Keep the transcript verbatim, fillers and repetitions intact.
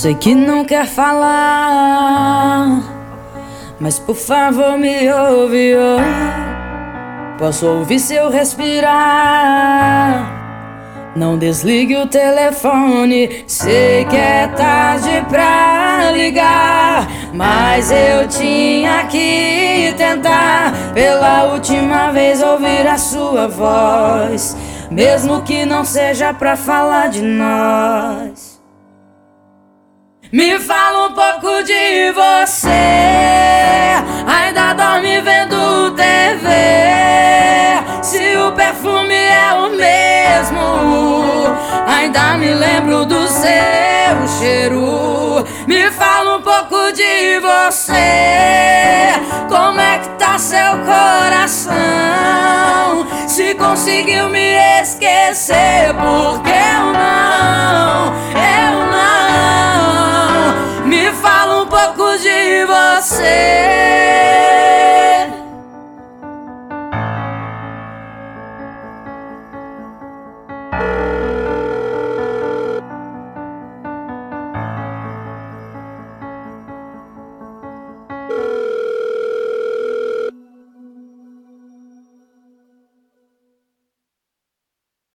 Sei que não quer falar, mas por favor me ouve, oh. Posso ouvir seu respirar. Não desligue o telefone, sei que é tarde pra ligar, mas eu tinha que tentar pela última vez ouvir a sua voz, mesmo que não seja pra falar de nós. Me fala um pouco de você, ainda dorme vendo T V? Se o perfume é o mesmo, ainda me lembro do seu cheiro. Me fala um pouco de você, como é que tá seu coração? Se conseguiu me esquecer, porque eu não, eu não. Me fala um